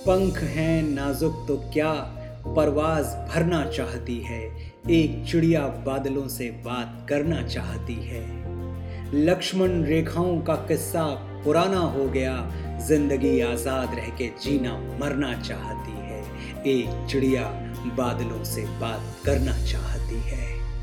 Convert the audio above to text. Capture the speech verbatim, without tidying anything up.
पंख हैं नाजुक तो क्या परवाज भरना चाहती है, एक चिड़िया बादलों से बात करना चाहती है। लक्ष्मण रेखाओं का किस्सा पुराना हो गया, जिंदगी आजाद रह के जीना मरना चाहती है, एक चिड़िया बादलों से बात करना चाहती है।